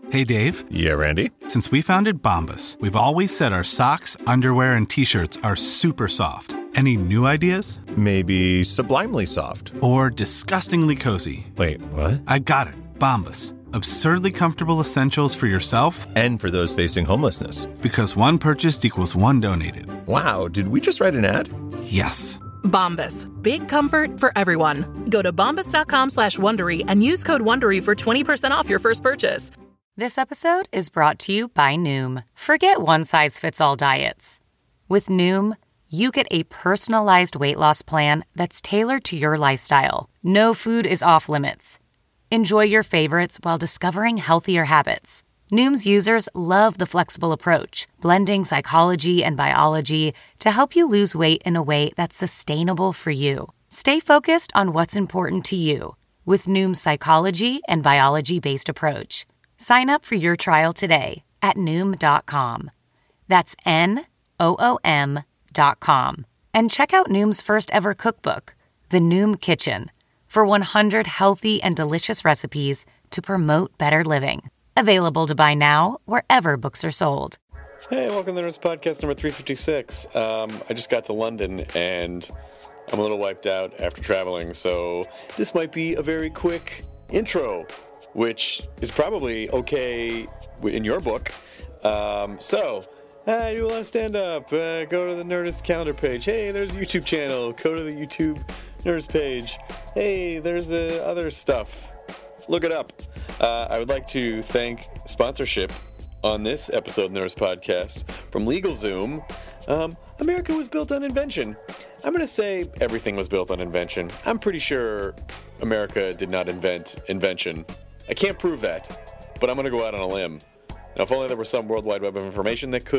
Hey, Dave. Yeah, Randy? Since we founded Bombas, we've always said our socks, underwear, and T-shirts are super soft. Any new ideas? Maybe sublimely soft. Or disgustingly cozy. Wait, what? I got it. Bombas. Absurdly comfortable essentials for yourself and for those facing homelessness. Because one purchased equals one donated. Wow, did we just write an ad? Yes. Bombas. Big comfort for everyone. Go to bombas.com/Wondery and use code WONDERY for 20% off your first purchase. This episode is brought to you by Noom. Forget one-size-fits-all diets. With Noom, you get a personalized weight loss plan that's tailored to your lifestyle. No food is off limits. Enjoy your favorites while discovering healthier habits. Noom's users love the flexible approach, blending psychology and biology to help you lose weight in a way that's sustainable for you. Stay focused on what's important to you with Noom's psychology and biology-based approach. Sign up for your trial today at Noom.com. That's Noom.com. And check out Noom's first ever cookbook, The Noom Kitchen, for 100 healthy and delicious recipes to promote better living. Available to buy now wherever books are sold. Hey, welcome to Nerdist Podcast number 356. I just got to London and I'm a little wiped out after traveling, so this might be a very quick intro, which is probably okay in your book. I do a lot of stand-up. Go to the Nerdist calendar page. Hey, there's a YouTube channel. Go to the YouTube Nerdist page. Hey, there's other stuff. Look it up. I would like to thank sponsorship on this episode of the Nerdist Podcast from LegalZoom. America was built on invention. I'm going to say everything was built on invention. I'm pretty sure America did not invent invention. I can't prove that, but I'm going to go out on a limb. Now, if only there was some World Wide Web of information that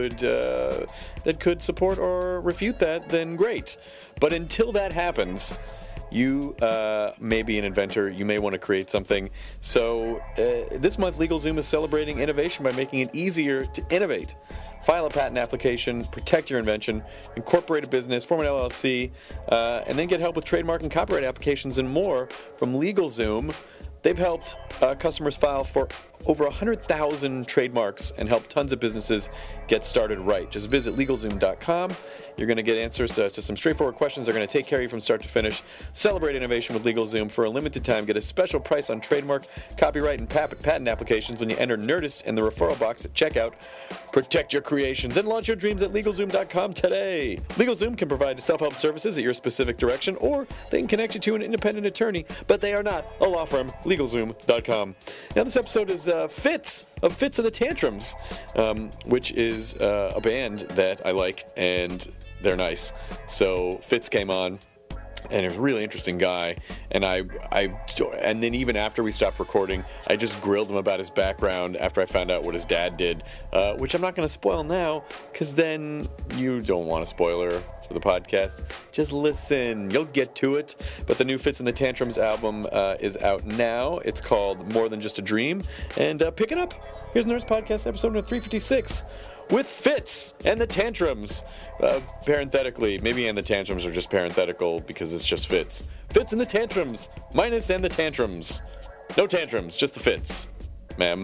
could support or refute that, then great. But until that happens, you may be an inventor. You may want to create something. So this month, LegalZoom is celebrating innovation by making it easier to innovate. File a patent application, protect your invention, incorporate a business, form an LLC, and then get help with trademark and copyright applications and more from LegalZoom. They've helped customers file for over 100,000 trademarks and helped tons of businesses get started right. Just visit LegalZoom.com. You're going to get answers to some straightforward questions. They're going to take care of you from start to finish. Celebrate innovation with LegalZoom for a limited time. Get a special price on trademark, copyright, and patent applications when you enter Nerdist in the referral box at checkout. Protect your creations and launch your dreams at LegalZoom.com today. LegalZoom can provide self-help services at your specific direction, or they can connect you to an independent attorney, but they are not a law firm. LegalZoom.com. Now, this episode is Fitz of the Tantrums, which is a band that I like, and they're nice. So Fitz came on, and he was a really interesting guy, and and then even after we stopped recording, I just grilled him about his background after I found out what his dad did, which I'm not going to spoil now, because then you don't want a spoiler for the podcast. Just listen, you'll get to it. But the new Fitz and the Tantrums album is out now. It's called More Than Just a Dream, and pick it up. Here's Nerdist Podcast episode number 356. With Fitz and the Tantrums. Parenthetically, maybe and the Tantrums are just parenthetical because it's just Fitz. Fitz and the Tantrums, minus and the Tantrums. No tantrums, just the Fitz. Ma'am.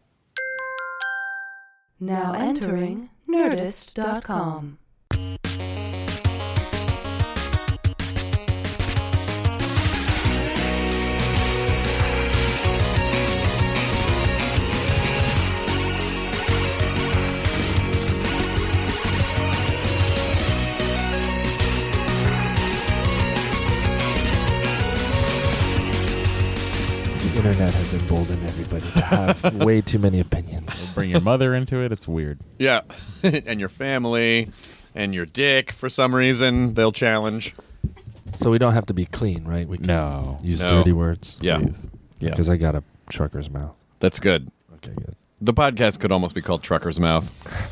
Now entering Nerdist.com. Internet has emboldened everybody to have way too many opinions. Bring your mother into it. It's weird. Yeah. And your family and your dick, for some reason, they'll challenge. So we don't have to be clean, right? We can use dirty words. Yeah. Please. Yeah. Because I got a trucker's mouth. That's good. Okay, good. The podcast could almost be called Trucker's Mouth.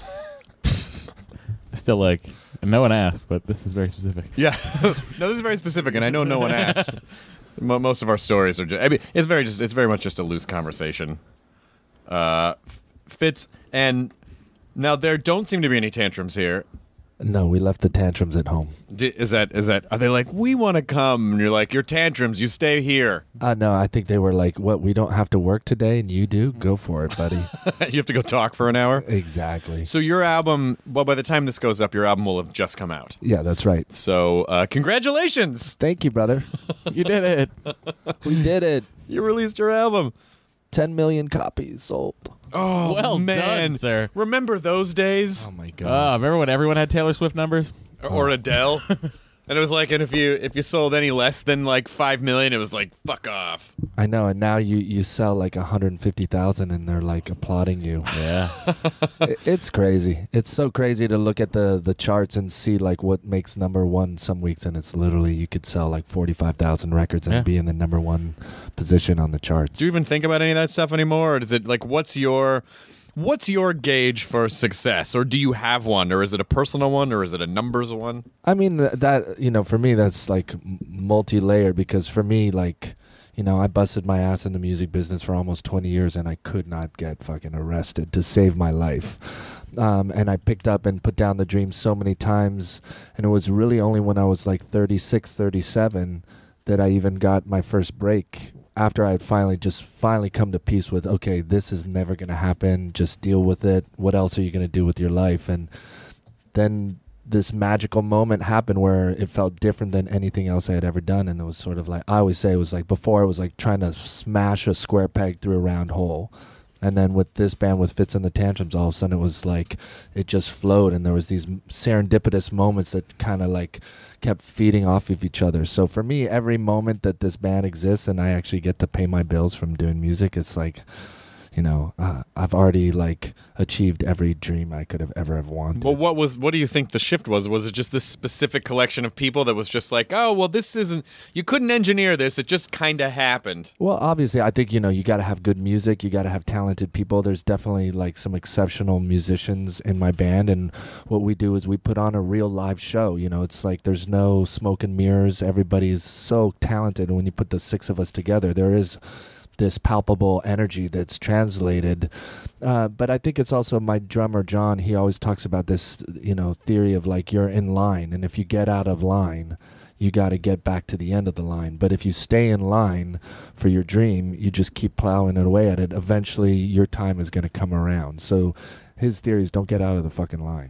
Still, like, no one asked, but this is very specific. Yeah. No, this is very specific, and I know no one asked. Most of our stories are just, I mean, it's very much just a loose conversation. Fitz, and now there don't seem to be any tantrums here. No, we left the tantrums at home. Is that? Are they like, we want to come? And you're like, your tantrums, you stay here. No, I think they were like, what, we don't have to work today and you do? Go for it, buddy. You have to go talk for an hour? Exactly. So your album, well, by the time this goes up, your album will have just come out. Yeah, that's right. So congratulations. Thank you, brother. You did it. We did it. You released your album. 10 million copies sold. Oh, Well man. done, sir. Remember those days? Oh, my God. Remember when everyone had Taylor Swift numbers? Or Adele? And it was like, and if you sold any less than like 5 million, it was like, fuck off. I know, and now you sell like 150,000 and they're like applauding you. Yeah. It's crazy. It's so crazy to look at the charts and see like what makes number one some weeks, and it's literally you could sell like 45,000 records and Yeah. be in the number one position on the charts. Do you even think about any of that stuff anymore? Or is it like, what's your gauge for success? Or do you have one? Or is it a personal one? Or is it a numbers one? I mean, that, for me, that's like multi-layered, because for me, like, I busted my ass in the music business for almost 20 years and I could not get fucking arrested to save my life. And I picked up and put down the dream so many times. And it was really only when I was like 36, 37 that I even got my first break, after I had finally come to peace with, okay, this is never going to happen. Just deal with it. What else are you going to do with your life? And then this magical moment happened where it felt different than anything else I had ever done. And it was sort of like, I always say it was like, before it was like trying to smash a square peg through a round hole. And then with this band, with Fitz and the Tantrums, all of a sudden it was like, it just flowed. And there was these serendipitous moments that kind of like kept feeding off of each other. So for me, every moment that this band exists and I actually get to pay my bills from doing music, it's like, I've already like achieved every dream I could have ever wanted. Well, what do you think the shift was? Was it just this specific collection of people that was just like, oh, well, this isn't, you couldn't engineer this, it just kind of happened? Well, obviously, I think, you got to have good music, you got to have talented people. There's definitely like some exceptional musicians in my band, and what we do is we put on a real live show. It's like there's no smoke and mirrors. Everybody is so talented, and when you put the six of us together, there is this palpable energy that's translated. But I think it's also my drummer, John, he always talks about this, theory of like you're in line. And if you get out of line, you got to get back to the end of the line. But if you stay in line for your dream, you just keep plowing it away at it. Eventually, your time is going to come around. So his theory is don't get out of the fucking line.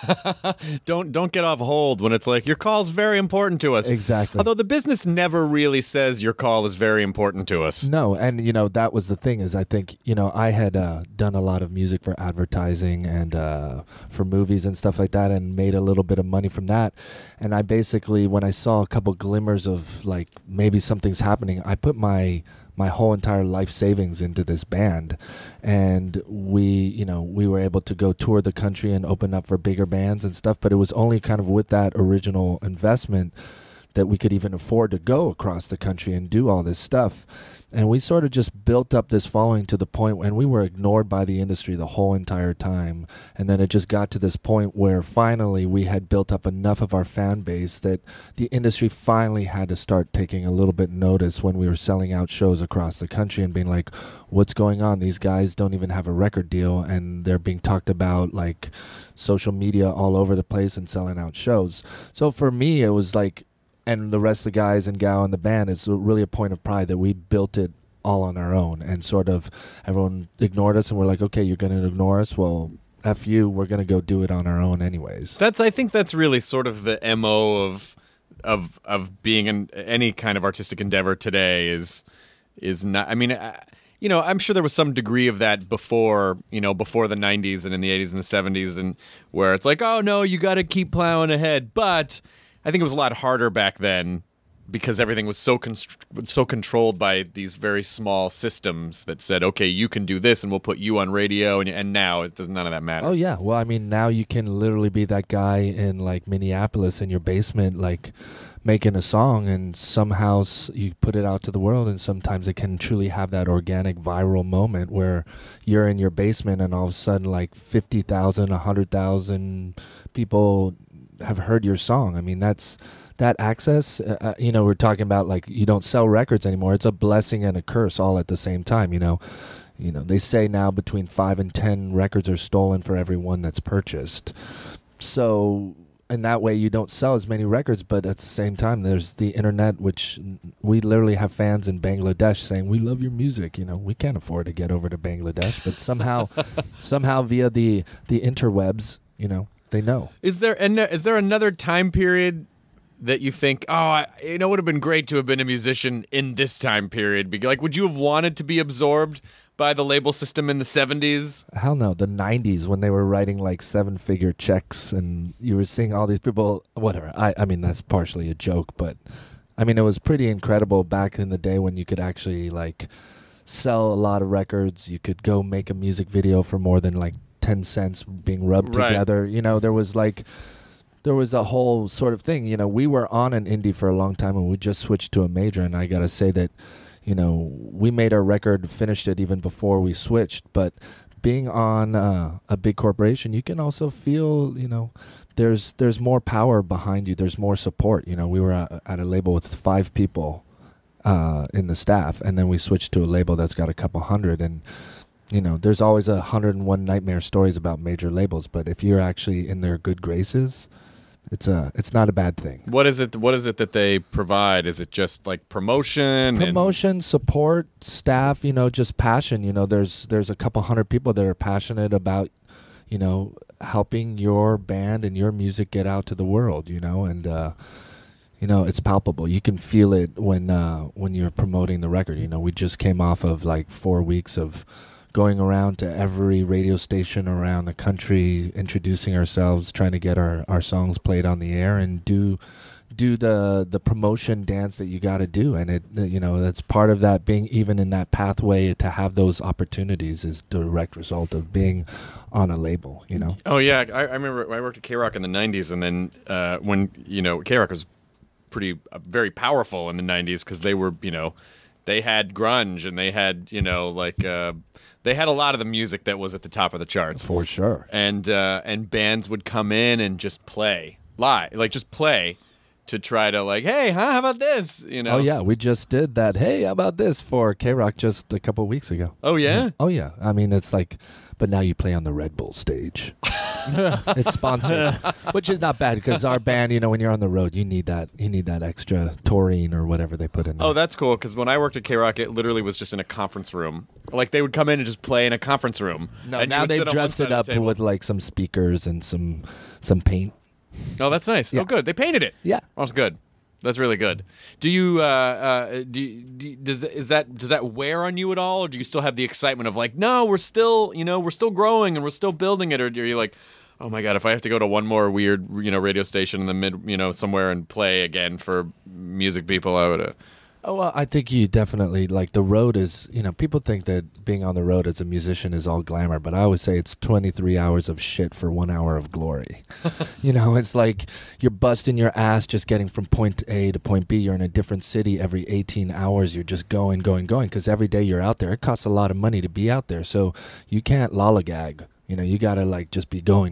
Don't get off hold when it's like, your call's very important to us. Exactly. Although the business never really says your call is very important to us. No, and that was the thing is I think, I had done a lot of music for advertising and for movies and stuff like that, and made a little bit of money from that. And I basically, when I saw a couple glimmers of like maybe something's happening, I put my whole entire life savings into this band, and we were able to go tour the country and open up for bigger bands and stuff. But it was only kind of with that original investment that we could even afford to go across the country and do all this stuff. And we sort of just built up this following to the point when we were ignored by the industry the whole entire time. And then it just got to this point where finally we had built up enough of our fan base that the industry finally had to start taking a little bit notice when we were selling out shows across the country and being like, what's going on? These guys don't even have a record deal, and they're being talked about like social media all over the place and selling out shows. So for me, it was like, and the rest of the guys and gal in the band, it's really a point of pride that we built it all on our own, and sort of everyone ignored us and we're like, okay, you're going to ignore us? Well, F you, we're going to go do it on our own anyways. I think that's really sort of the MO of being in any kind of artistic endeavor today is not, I mean, I'm sure there was some degree of that before the 90s and in the 80s and the 70s, and where it's like, oh no, you got to keep plowing ahead. But I think it was a lot harder back then because everything was so controlled by these very small systems that said, okay, you can do this and we'll put you on radio, and now none of that matters. Oh yeah, well, I mean, now you can literally be that guy in like Minneapolis in your basement, like making a song, and somehow you put it out to the world, and sometimes it can truly have that organic viral moment where you're in your basement and all of a sudden like 50,000, 100,000 people have heard your song. I mean, that's that access. We're talking about like you don't sell records anymore. It's a blessing and a curse all at the same time. They say now between 5 and 10 records are stolen for every one that's purchased. So in that way you don't sell as many records, but at the same time there's the internet, which we literally have fans in Bangladesh saying we love your music. We can't afford to get over to Bangladesh, but somehow via the interwebs, they know. Is there another time period that you think, it would have been great to have been a musician in this time period? Like, would you have wanted to be absorbed by the label system in the 70s? Hell no. The 90s, when they were writing like 7-figure checks and you were seeing all these people, whatever. I mean, that's partially a joke, but I mean, it was pretty incredible back in the day when you could actually like sell a lot of records. You could go make a music video for more than like 10 cents being rubbed together. There was a whole sort of thing. We were on an indie for a long time and we just switched to a major, and I got to say that we made our record, finished it even before we switched. But being on a big corporation, you can also feel, there's more power behind you. There's more support. We were at a label with 5 people in the staff, and then we switched to a label that's got a couple hundred. And, there's always 101 nightmare stories about major labels. But if you're actually in their good graces, it's not a bad thing. What is it that they provide? Is it just like promotion, support, staff, just passion? There's a couple hundred people that are passionate about, helping your band and your music get out to the world, and it's palpable. You can feel it when you're promoting the record. We just came off of like 4 weeks of going around to every radio station around the country, introducing ourselves, trying to get our songs played on the air, and do the promotion dance that you got to do. And that's part of that, being even in that pathway to have those opportunities is direct result of being on a label. Oh yeah, I remember I worked at K-Rock in the 90s, and then when K-Rock was very powerful in the 90s because they were they had grunge, and they had they had a lot of the music that was at the top of the charts for sure. And bands would come in and just play live, just play to try to hey, how about this? Oh yeah, we just did that. Hey, how about this for K-Rock just a couple weeks ago. Oh yeah. Oh yeah. I mean, it's like, but now you play on the Red Bull stage. It's sponsored, which is not bad because our band, when you're on the road, you need that extra taurine or whatever they put in there. Oh, that's cool, because when I worked at K-Rock, it literally was just in a conference room. Like, they would come in and just play in a conference room. No, now they've dressed it up with like some speakers and some paint. Oh, that's nice. Yeah. Oh, good. They painted it. Yeah. Oh, that's good. That's really good. Do you does that wear on you at all, or do you still have the excitement of no, we're still growing and we're still building it, or are you like, oh my god, if I have to go to one more weird radio station in the mid somewhere and play again for music people, I would. Oh well, I think you definitely the road is. People think that being on the road as a musician is all glamour, but I always say it's 23 hours of shit for 1 hour of glory. It's like you're busting your ass just getting from point A to point B. You're in a different city every 18 hours. You're just going, because every day you're out there. It costs a lot of money to be out there, so you can't lollygag. You gotta just be going.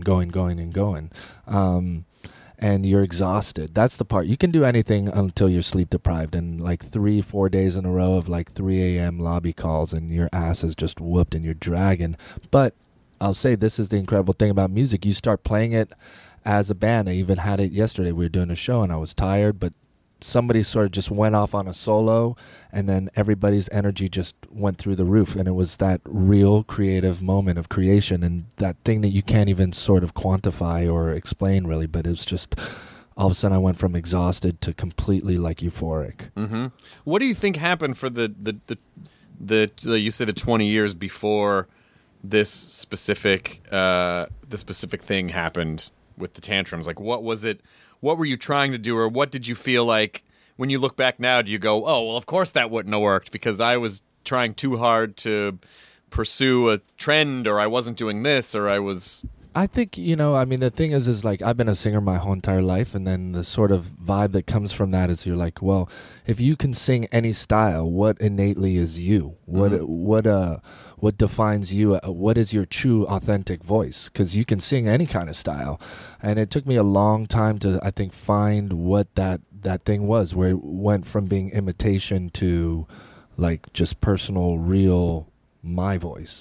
And you're exhausted. That's the part. You can do anything until you're sleep deprived, and 3-4 days in a row of 3 a.m. lobby calls, and your ass is just whooped and you're dragging. But I'll say this is the incredible thing about music. You start playing it as a band. I even had it yesterday. We were doing a show and I was tired, but somebody sort of just went off on a solo, and then everybody's energy just went through the roof, and it was that real creative moment of creation, and that thing that you can't even sort of quantify or explain really, but it's just all of a sudden I went from exhausted to completely euphoric. Mm-hmm. What do you think happened for the you say the 20 years before this specific thing happened with the tantrums? What was it? What were you trying to do, or what did you feel like when you look back now? Do you go, oh, well, of course that wouldn't have worked because I was trying too hard to pursue a trend, or I wasn't doing this, or I was... I think, the thing is I've been a singer my whole entire life, and then the sort of vibe that comes from that is you're like, well, if you can sing any style, what innately is you? What defines you? What is your true, authentic voice? Because you can sing any kind of style. And it took me a long time to, I think, find what that thing was, where it went from being imitation to, just personal, real, my voice.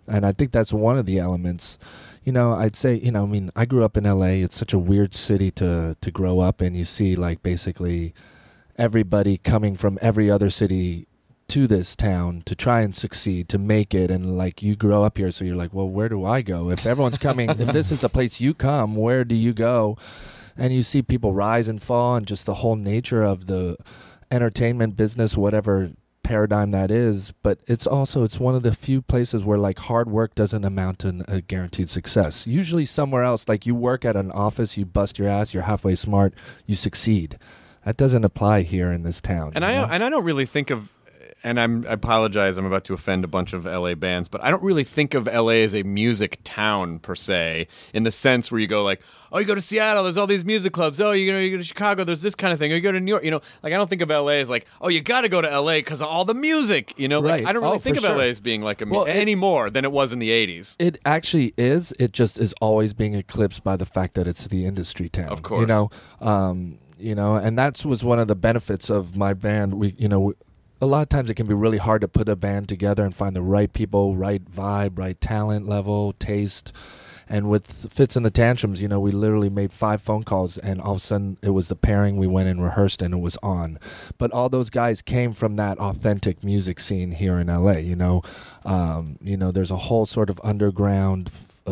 And I think that's one of the elements. I'd say, I grew up in LA. It's such a weird city to grow up in. You see, like, basically everybody coming from every other city to this town to try and succeed, to make it. And, like, you grow up here, so you're like, well, where do I go? If everyone's coming, if this is the place you come, where do you go? And you see people rise and fall, and just the whole nature of the entertainment business, whatever paradigm that is. But it's one of the few places where, like, hard work doesn't amount to a guaranteed success. Usually somewhere else, like, you work at an office, you bust your ass, you're halfway smart, you succeed. That doesn't apply here in this town. And I don't really think of, and I apologize, I'm about to offend a bunch of LA bands, but I don't really think of LA as a music town per se, in the sense where you go like, oh, you go to Seattle, there's all these music clubs. Oh, you go to Chicago, there's this kind of thing. Or you go to New York, like, I don't think of LA as like, oh, you got to go to LA because of all the music, Right. Like, I don't really think of sure. LA as being like any more than it was in the 80s. It actually is. It just is always being eclipsed by the fact that it's the industry town. Of course. And that was one of the benefits of my band. A lot of times it can be really hard to put a band together and find the right people, right vibe, right talent level, taste. And with Fitz and the Tantrums, we literally made 5 phone calls, and all of a sudden it was the pairing. We went and rehearsed, and it was on. But all those guys came from that authentic music scene here in LA. There's a whole sort of underground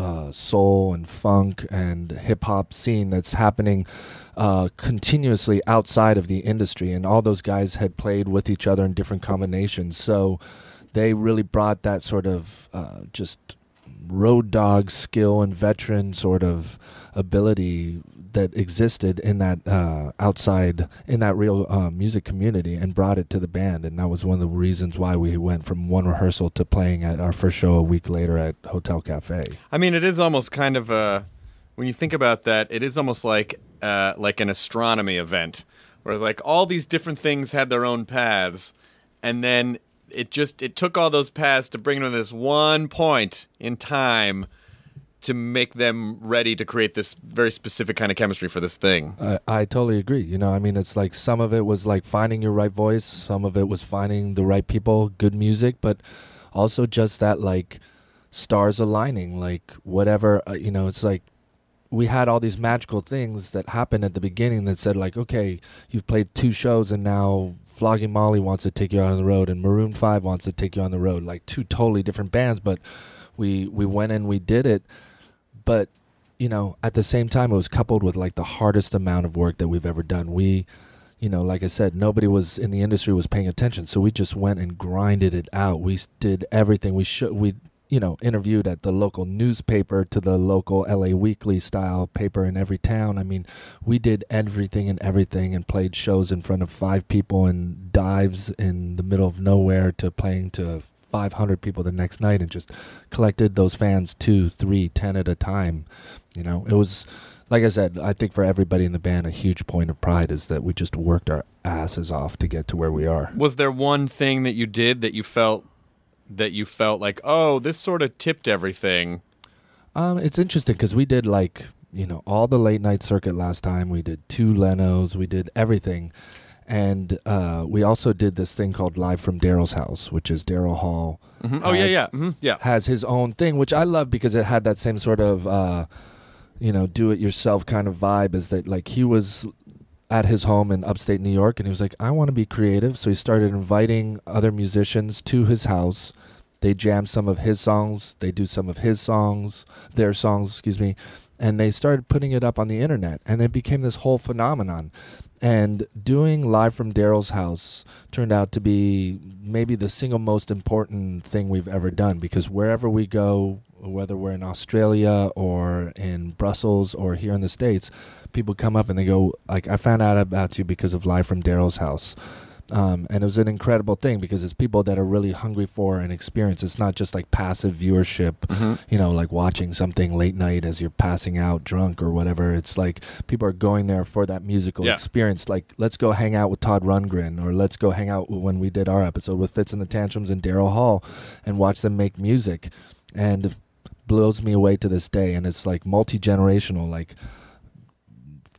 soul and funk and hip hop scene that's happening continuously outside of the industry, and all those guys had played with each other in different combinations. So they really brought that sort of just road dog skill and veteran sort of ability that existed in that outside, in that real music community, and brought it to the band. And that was one of the reasons why we went from one rehearsal to playing at our first show a week later at Hotel Cafe. I mean, it is almost kind of when you think about that, it is almost like an astronomy event, where it's like all these different things had their own paths, and then it took all those paths to bring them to this one point in time to make them ready to create this very specific kind of chemistry for this thing. I totally agree. It's like some of it was like finding your right voice, some of it was finding the right people, good music, but also just that, like, stars aligning, like whatever, it's like we had all these magical things that happened at the beginning that said, like, okay, you've played 2 shows and now Flogging Molly wants to take you out on the road and Maroon 5 wants to take you on the road, like 2 totally different bands, but we went and we did it. But, at the same time, it was coupled with, like, the hardest amount of work that we've ever done. We, like I said, nobody was in the industry was paying attention, so we just went and grinded it out. We did everything. We interviewed at the local newspaper to the local LA Weekly style paper in every town. I mean, we did everything and played shows in front of 5 people and dives in the middle of nowhere to playing to 500 people the next night, and just collected those fans 2, 3, 10 at a time. It was, like I said, I think for everybody in the band, a huge point of pride is that we just worked our asses off to get to where we are. Was there one thing that you did that you felt like, oh, this sort of tipped everything? It's interesting because we did, like, all the late night circuit last time. We did 2 Lenos, we did everything. And we also did this thing called Live from Daryl's House, which is Daryl Hall. Mm-hmm. Oh, yeah. Mm-hmm. Yeah. Has his own thing, which I love because it had that same sort of, do-it-yourself kind of vibe. Is that, like, he was at his home in upstate New York, and he was like, I want to be creative. So he started inviting other musicians to his house. They jam some of his songs. They do some of their songs, and they started putting it up on the internet, and it became this whole phenomenon. And doing Live from Daryl's House turned out to be maybe the single most important thing we've ever done, because wherever we go, whether we're in Australia or in Brussels or here in the States, people come up and they go, like, I found out about you because of Live from Daryl's House. And it was an incredible thing because it's people that are really hungry for an experience. It's not just like passive viewership, like watching something late night as you're passing out drunk or whatever. It's like people are going there for that musical experience. Like, let's go hang out with Todd Rundgren, or let's go hang out when we did our episode with Fitz and the Tantrums and Daryl Hall and watch them make music. And it blows me away to this day. And it's like multi-generational, like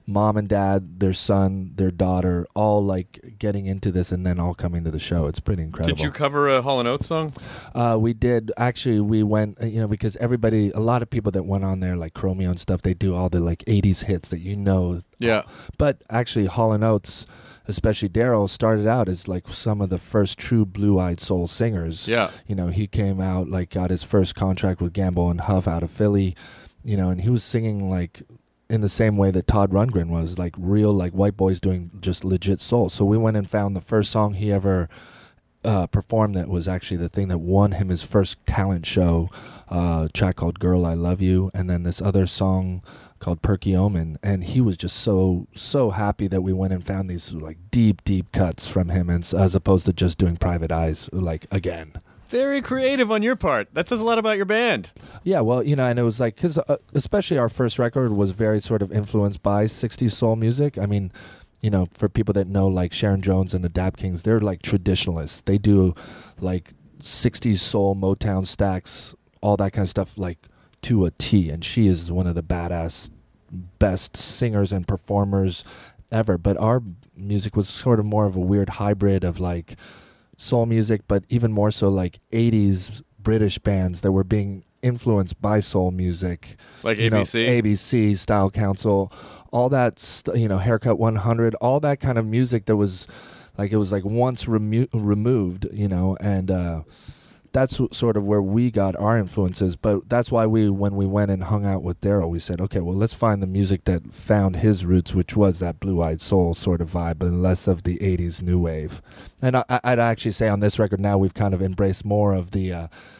mom and dad, their son, their daughter, all like getting into this and then all coming to the show. It's pretty incredible. Did you cover a Hall & Oates song? We did. Actually, we went, because a lot of people that went on there, like Chromeo and stuff, they do all the like 80s hits that you know. Yeah. But actually, Hall & Oates, especially Daryl, started out as like some of the first true blue-eyed soul singers. Yeah. He came out, like got his first contract with Gamble and Huff out of Philly, and he was singing like in the same way that Todd Rundgren was, like real like white boys doing just legit soul. So we went and found the first song he ever performed that was actually the thing that won him his first talent show, track called Girl I Love You, and then this other song called Perky Omen, and he was just so happy that we went and found these like deep cuts from him, and as opposed to just doing Private Eyes like again. Very creative on your part. That says a lot about your band. Yeah, well, and it was like, because especially our first record was very sort of influenced by 60s soul music. I mean, for people that know like Sharon Jones and the Dap Kings, they're like traditionalists. They do like 60s soul, Motown stacks, all that kind of stuff like to a T. And she is one of the best singers and performers ever. But our music was sort of more of a weird hybrid of like soul music, but even more so like 80s British bands that were being influenced by soul music, like ABC, Style Council, all that Haircut 100, all that kind of music that was like, it was like once removed, and that's sort of where we got our influences. But that's why when we went and hung out with Daryl, we said, okay, well, let's find the music that found his roots, which was that blue-eyed soul sort of vibe, and less of the 80s new wave. And I'd actually say on this record now we've kind of embraced more of the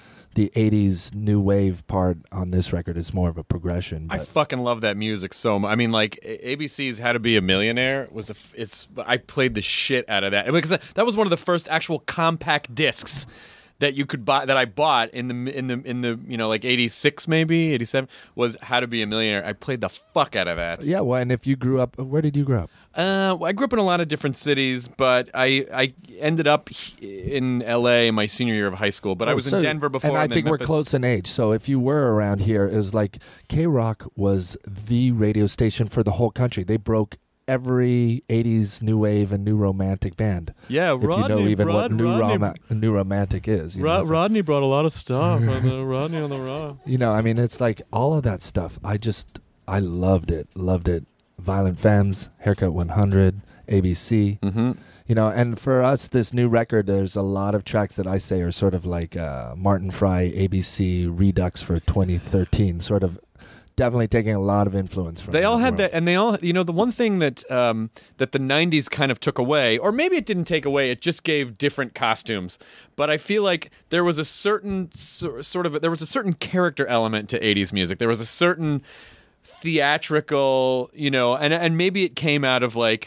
80s new wave part on this record. Is more of a progression. I fucking love that music so much. I mean, like ABC's "How to Be a Millionaire" I played the shit out of that because that was one of the first actual compact discs that you could buy, that I bought in the like 86 maybe 87, was How to Be a Millionaire. I played the fuck out of that. Yeah, well, and if you grew up, where did you grow up? I grew up in a lot of different cities, but I ended up in LA my senior year of high school. But I was in Denver before. And I think we're close in age. So if you were around here, it was like K-Rock was the radio station for the whole country. They broke every 80s new wave and new romantic band. Yeah, Rodney. What new romantic is. Rodney brought a lot of stuff. Rodney on the Raw. I mean, it's like all of that stuff. I loved it. Violent Femmes, Haircut 100, ABC. Mm-hmm. And for us, this new record, there's a lot of tracks that I say are sort of like Martin Fry, ABC Redux for 2013, sort of definitely taking a lot of influence from. They all had that, and they all, the one thing that that the '90s kind of took away, or maybe it didn't take away, it just gave different costumes. But I feel like there was a certain there was a certain character element to '80s music. There was a certain theatrical, and maybe it came out of like,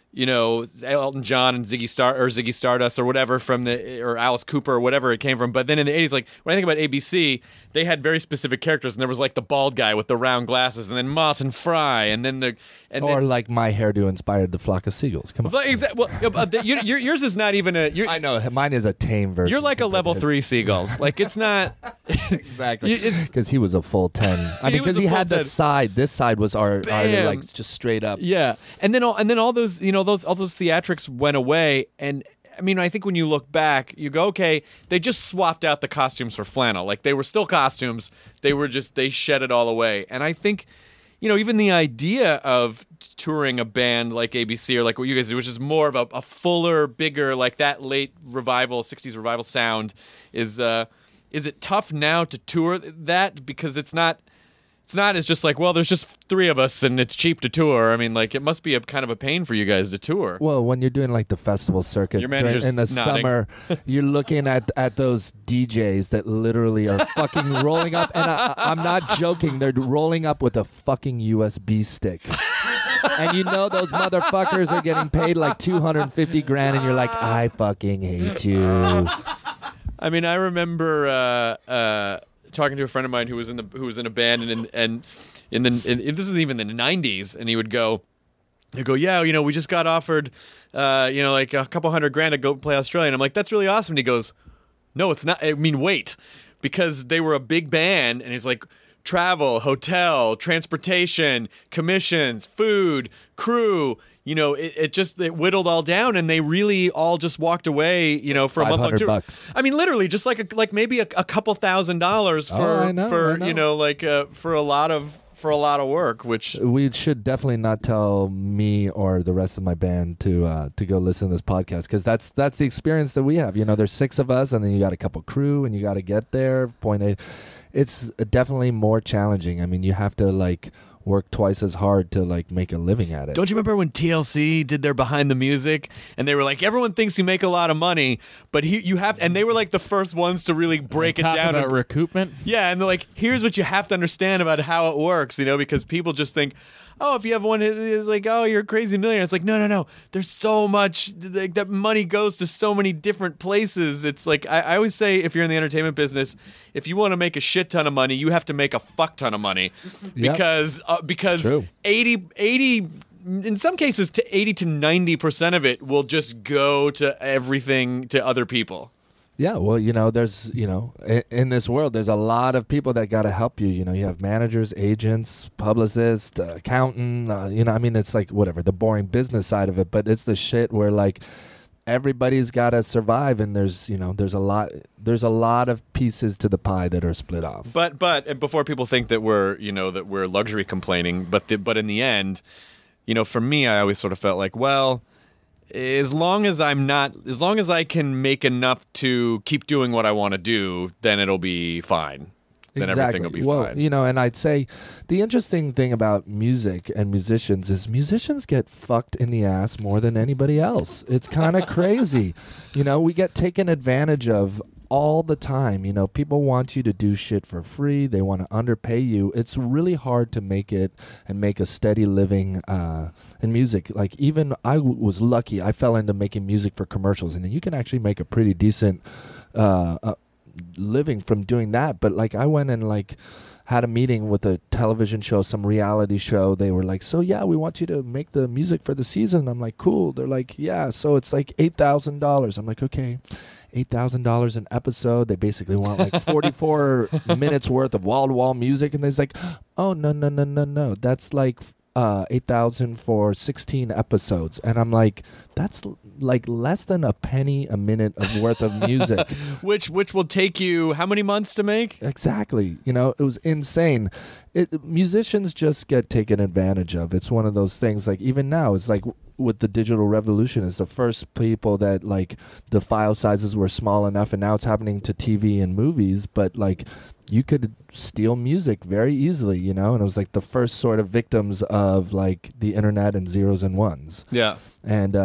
Elton John and Ziggy Stardust or whatever or Alice Cooper or whatever it came from. But then in the 80s, like when I think about ABC, they had very specific characters, and there was like the bald guy with the round glasses, and then Martin Fry, and then like my hairdo inspired the Flock of Seagulls. Come on. Well, yours is not even I know mine is a tame version. You're like a level 3 Seagulls. Like it's not exactly because he was a full 10. I mean, because he had the side. This side was our like just straight up. Yeah, and then all those all those theatrics went away, and I mean, I think when you look back, you go, okay, they just swapped out the costumes for flannel. Like they were still costumes, they shed it all away. And I think, even the idea of touring a band like ABC or like what you guys do, which is more of a fuller, bigger, like that late revival, 60s revival sound, is it tough now to tour that because it's not as just like, well, there's just 3 of us and it's cheap to tour. I mean, like, it must be a kind of a pain for you guys to tour. Well, when you're doing like the festival circuit in the nodding. Summer, you're looking at those DJs that literally are fucking rolling up, and I'm not joking. They're rolling up with a fucking USB stick. And those motherfuckers are getting paid like $250,000, and you're like, I fucking hate you. I mean, I remember talking to a friend of mine who was in a band, and this is even the 90s, and he'd go, yeah, we just got offered, like a couple $100,000 to go play Australia. And I'm like, that's really awesome. And he goes, no, it's not. I mean, wait, because they were a big band, and he's like, travel, hotel, transportation, commissions, food, crew. It whittled all down, and they really all just walked away, for a month long tour. $500. I mean, literally, just like maybe a couple $1,000s for a lot of work, which we should definitely not tell me or the rest of my band to go listen to this podcast, because that's the experience that we have. There's 6 of us, and then you got a couple crew, and you got to get there. Point A, it's definitely more challenging. I mean, you have to work twice as hard to make a living at it. Don't you remember when TLC did their Behind the Music, and they were like, everyone thinks you make a lot of money, but and they were like the first ones to really break it down about recoupment. Yeah, and they're like, here's what you have to understand about how it works, because people just think, oh, if you have one, it's like, oh, you're a crazy millionaire. It's like, no. There's so much, that money goes to so many different places. It's like, I always say, if you're in the entertainment business, if you want to make a shit ton of money, you have to make a fuck ton of money. Because 80, in some cases, to 80 to 90% of it will just go to everything, to other people. Yeah, well, there's, in this world, there's a lot of people that got to help you. You have managers, agents, publicists, accountant, I mean, it's like whatever, the boring business side of it, but it's the shit where everybody's got to survive, and there's a lot of pieces to the pie that are split off. But before people think that we're luxury complaining, but in the end, for me, I always sort of felt like, well, as long as I can make enough to keep doing what I want to do, then it'll be fine. Then everything will be fine. And I'd say the interesting thing about music and musicians is musicians get fucked in the ass more than anybody else. It's kind of crazy. We get taken advantage of all the time. People want you to do shit for free. They want to underpay you. It's really hard to make it and make a steady living in music. Even I was lucky. I fell into making music for commercials, and you can actually make a pretty decent living from doing that. But I went and had a meeting with a television show, some reality show. They were like, so yeah, we want you to make the music for the season. I'm like, cool. They're like, yeah, so it's $8,000. I'm like, okay, $8,000 an episode. They basically want 44 minutes worth of wall-to-wall music. And they're like, oh, no. That's $8,000 for 16 episodes. And I'm like, that's less than a penny a minute of worth of music. which will take you how many months to make? Exactly. It was insane. Musicians just get taken advantage of. It's one of those things, even now, it's with the digital revolution, is the first people that the file sizes were small enough, and now it's happening to TV and movies, but you could steal music very easily, and it was the first sort of victims of the internet and zeros and ones. Yeah. And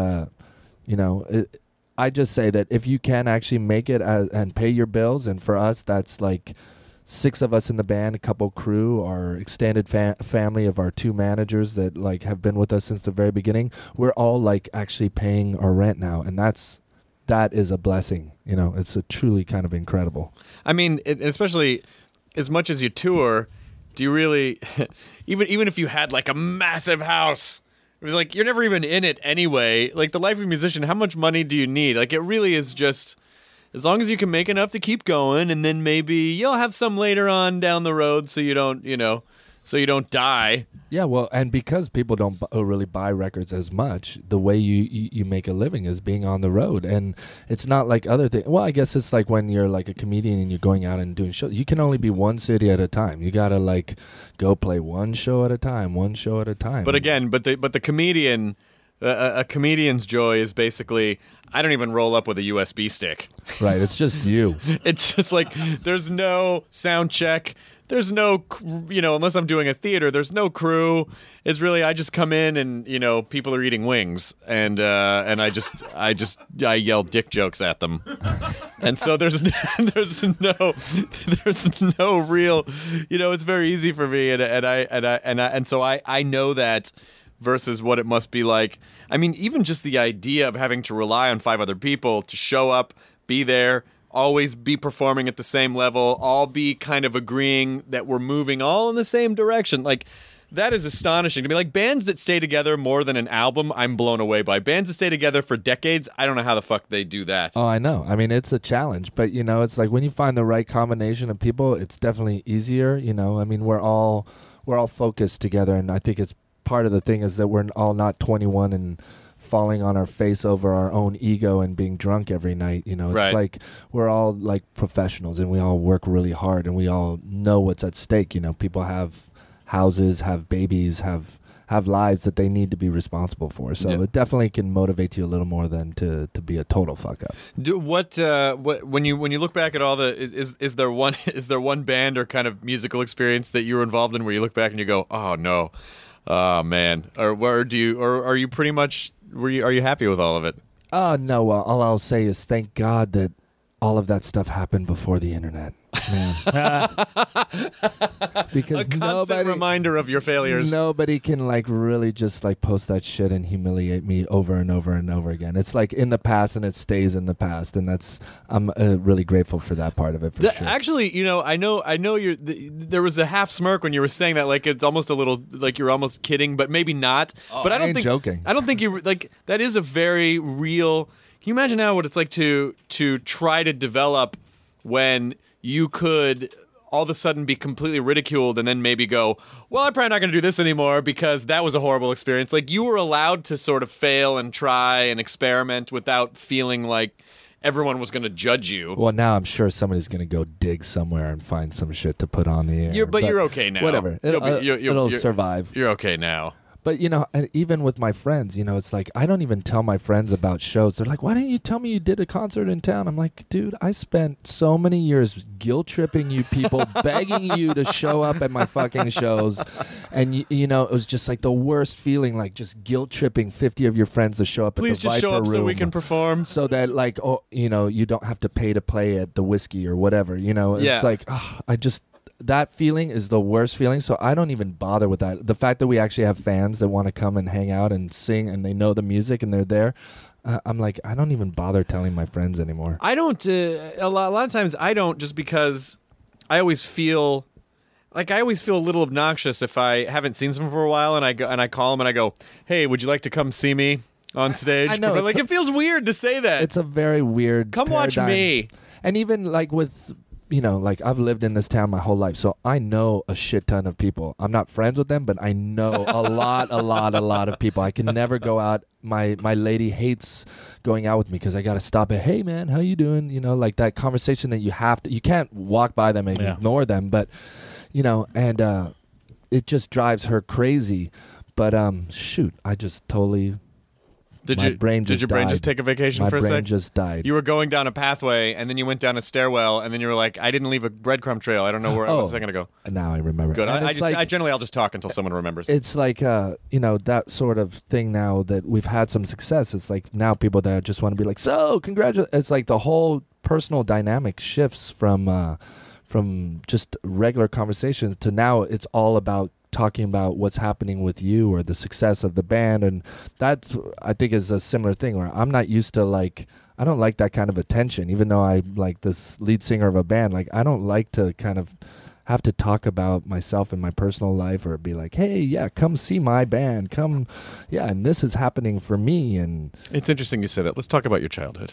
I just say that if you can actually make it and pay your bills, and for us that's 6 of us in the band, a couple crew, our extended family of our 2 managers that have been with us since the very beginning, we're all actually paying our rent now, and that is a blessing. It's a truly kind of incredible. I mean, especially as much as you tour, do you really, even if you had a massive house, it was you're never even in it anyway. The life of a musician, how much money do you need? It really is just, as long as you can make enough to keep going, and then maybe you'll have some later on down the road, so you don't, so you don't die. Yeah, well, and because people don't really buy records as much, the way you make a living is being on the road. And it's not like other things. Well, I guess it's when you're a comedian and you're going out and doing shows. You can only be one city at a time. You got to go play one show at a time. But again, but the comedian, a comedian's joy is basically, I don't even roll up with a USB stick. Right, it's just you. It's just there's no sound check. There's no, unless I'm doing a theater, there's no crew. It's really, I just come in and, people are eating wings, and I yell dick jokes at them. And so there's no real, it's very easy for me, and so I know that versus what it must be like. I mean, even just the idea of having to rely on 5 other people to show up, be there, always be performing at the same level, all be kind of agreeing that we're moving all in the same direction. That is astonishing to me. Like, bands that stay together more than an album, I'm blown away by. Bands that stay together for decades, I don't know how the fuck they do that. Oh, I know. I mean, it's a challenge, but it's like when you find the right combination of people, it's definitely easier. I mean, we're all focused together, and I think it's part of the thing is that we're all not 21 and falling on our face over our own ego and being drunk every night. It's Right. like we're all like professionals, and we all work really hard, and we all know what's at stake. People have houses, have babies, have lives that they need to be responsible for. So Yeah. it definitely can motivate you a little more than to be a total fuck up. What when you look back at all the is there one band or kind of musical experience that you were involved in where you look back and you go, oh no, oh man, or are you pretty much are you happy with all of it? Oh no, all I'll say is thank God that all of that stuff happened before the internet. Man. Because A constant reminder of your failures. Nobody can really just post that shit and humiliate me over and over and over again. It's like in the past and it stays in the past, and I'm really grateful for that part of it. Sure. Actually, I know there was a half smirk when you were saying that, like it's almost a little like you're almost kidding, but maybe not. But I don't think joking. I don't think you like that is a very real. Can you imagine now what it's like to try to develop when you could all of a sudden be completely ridiculed and then maybe go, well, I'm probably not going to do this anymore because that was a horrible experience. Like you were allowed to sort of fail and try and experiment without feeling like everyone was going to judge you. Well, now I'm sure somebody's going to go dig somewhere and find some shit to put on the air. But you're okay now. Whatever. It'll survive. You're okay now. But, and even with my friends, it's like I don't even tell my friends about shows. They're like, why didn't you tell me you did a concert in town? I'm like, dude, I spent so many years guilt-tripping you people, begging you to show up at my fucking shows. And, it was just like the worst feeling, like just guilt-tripping 50 of your friends to show up Please at the Viper just show up room so we can perform. So that, you don't have to pay to play at the Whiskey or whatever. It's like, that feeling is the worst feeling, so I don't even bother with that. The fact that we actually have fans that want to come and hang out and sing and they know the music and they're there, I'm like, I don't even bother telling my friends anymore. I don't, a lot of times I don't, just because I always feel a little obnoxious if I haven't seen someone for a while and I call them and I go, hey, would you like to come see me on stage? I know. It feels weird to say that. It's a very weird Come watch paradigm. me. And even with... I've lived in this town my whole life, so I know a shit ton of people. I'm not friends with them, but I know a lot of people. I can never go out. My lady hates going out with me because I got to stop it. Hey, man, how you doing? Like that conversation that you can't walk by them and ignore them, but, and it just drives her crazy. But, shoot, I just totally... Did your brain just take a vacation for a sec? My brain just died. You were going down a pathway, and then you went down a stairwell, and then you were like, I didn't leave a breadcrumb trail. I don't know where I was going to go. Now I remember. Good. I'll just talk until someone remembers. It's like, that sort of thing now that we've had some success. It's like now people that just want to be like, so congratulations. It's like the whole personal dynamic shifts from just regular conversations to now it's all about talking about what's happening with you or the success of the band, and that's I think is a similar thing where I'm not used to I don't like that kind of attention, even though I'm like this lead singer of a band. Like I don't like to kind of have to talk about myself in my personal life or be like, hey, yeah, come see my band, come, yeah, and this is happening for me. And it's interesting you say that. Let's talk about your childhood.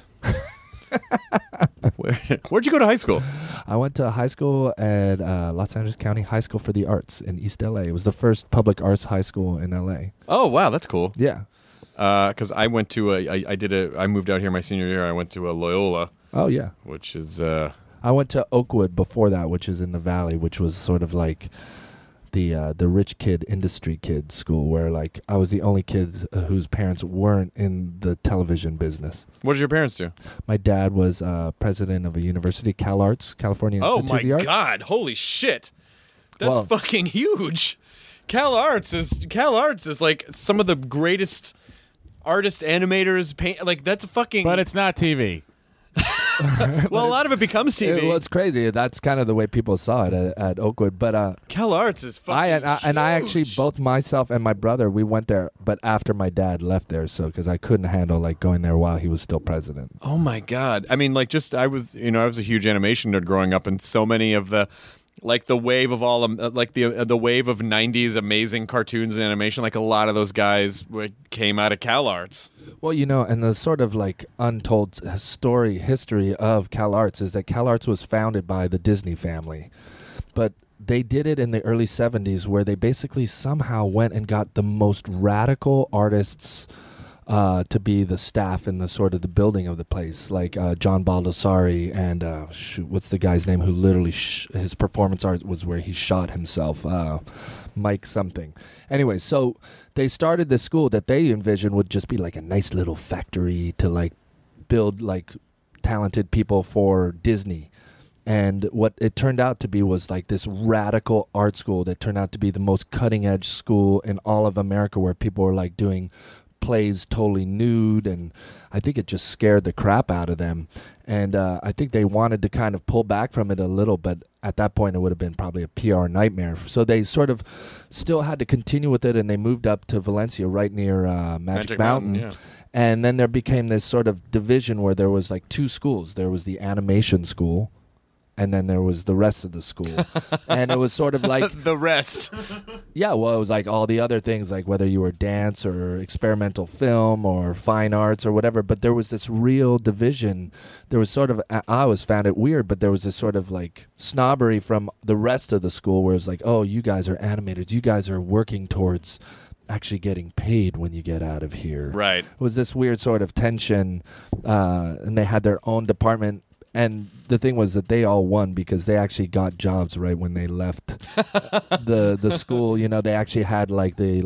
Where'd you go to high school? I went to high school at Los Angeles County High School for the Arts in East LA. It was the first public arts high school in LA. Oh, wow, that's cool. Yeah. Because I went to I moved out here my senior year. I went to a Loyola. Oh, yeah. Which is... I went to Oakwood before that, which is in the Valley, which was sort of like the rich kid, industry kid school where I was the only kid whose parents weren't in the television business. What did your parents do? My dad was president of a university, CalArts, California Institute of the Arts. Oh my God! Holy shit! That's fucking huge. CalArts is like some of the greatest artists, animators, that's a fucking. But it's not TV. Well, a lot of it becomes TV. Well, it's crazy. That's kind of the way people saw it at Oakwood. But CalArts is fucking and I actually, both myself and my brother, we went there, but after my dad left there, so because I couldn't handle going there while he was still president. Oh my God! I mean, I was a huge animation nerd growing up, and so many of the like the wave of all like the wave of 90s amazing cartoons and animation, like a lot of those guys came out of CalArts. Well, and the sort of like untold history of CalArts is that CalArts was founded by the Disney family, but they did it in the early 70s where they basically somehow went and got the most radical artists to be the staff in the sort of the building of the place, like John Baldessari and what's the guy's name who literally his performance art was where he shot himself, Mike something. Anyway, so they started this school that they envisioned would just be like a nice little factory to like build like talented people for Disney. And what it turned out to be was like this radical art school that turned out to be the most cutting edge school in all of America, where people were like doing plays totally nude, and I think it just scared the crap out of them. And I think they wanted to kind of pull back from it a little, but at that point it would have been probably a PR nightmare. So they sort of still had to continue with it, and they moved up to Valencia, right near Magic Mountain. Yeah. And then there became this sort of division where there was like two schools. There was the animation school, and then there was the rest of the school. And it was sort of like the rest. Yeah, well, it was like all the other things, like whether you were dance or experimental film or fine arts or whatever. But there was this real division. There was sort of, I always found it weird, but there was this sort of like snobbery from the rest of the school where it's like, oh, you guys are animators. You guys are working towards actually getting paid when you get out of here. Right. It was this weird sort of tension, and they had their own department. And the thing was that they all won because they actually got jobs right when they left the school. They actually had like the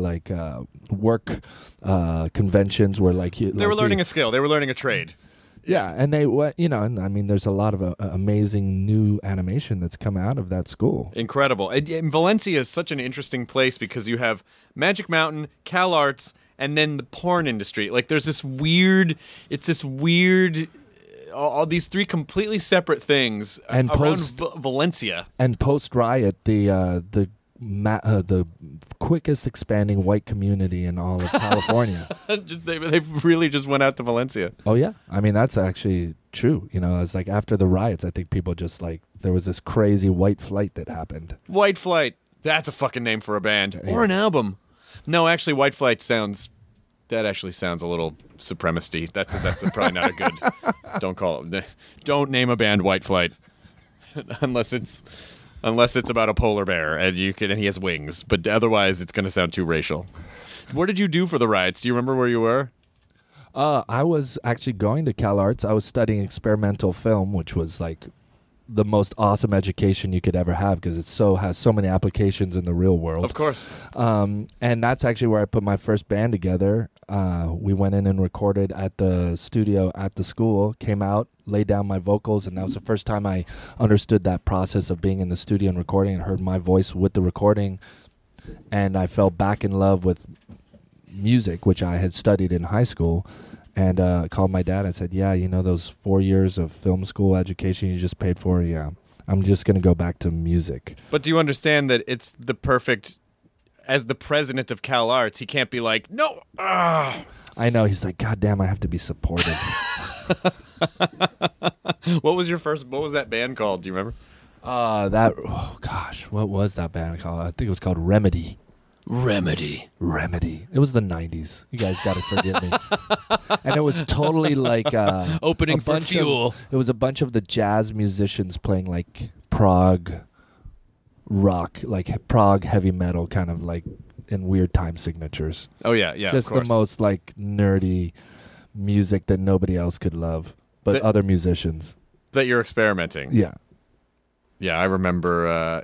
work conventions where like they were learning a skill. They were learning a trade. Yeah, and they and I mean, there's a lot of amazing new animation that's come out of that school. Incredible. And Valencia is such an interesting place because you have Magic Mountain, CalArts, and then the porn industry. Like there's this weird. All these three completely separate things and around Valencia. And post riot, the quickest expanding white community in all of California. They really just went out to Valencia. Oh yeah, I mean that's actually true. It's like after the riots, I think people just like there was this crazy white flight that happened. White Flight. That's a fucking name for a band or an album. No, actually, White Flight sounds. That actually sounds a little supremacy. That's probably not a good. Don't name a band White Flight, unless it's about a polar bear and he has wings. But otherwise, it's going to sound too racial. What did you do for the riots? Do you remember where you were? I was actually going to CalArts. I was studying experimental film, which was like the most awesome education you could ever have because has so many applications in the real world. Of course. And that's actually where I put my first band together. We went in and recorded at the studio at the school, came out, laid down my vocals, and that was the first time I understood that process of being in the studio and recording and heard my voice with the recording. And I fell back in love with music, which I had studied in high school. And called my dad and said, yeah, those 4 years of film school education you just paid for, yeah, I'm just going to go back to music. But do you understand that it's the perfect, as the president of CalArts, he can't be like, no. I know. He's like, God damn, I have to be supportive. What was that band called? Do you remember? What was that band called? I think it was called Remedy. Remedy. It was the 90s. You guys got to forgive me. And it was totally like opening for Fuel. It was a bunch of the jazz musicians playing like prog rock, like prog heavy metal, kind of like in weird time signatures. Oh yeah, just of course. The most like nerdy music that nobody else could love, but other musicians. That you're experimenting. Yeah. Yeah, I remember I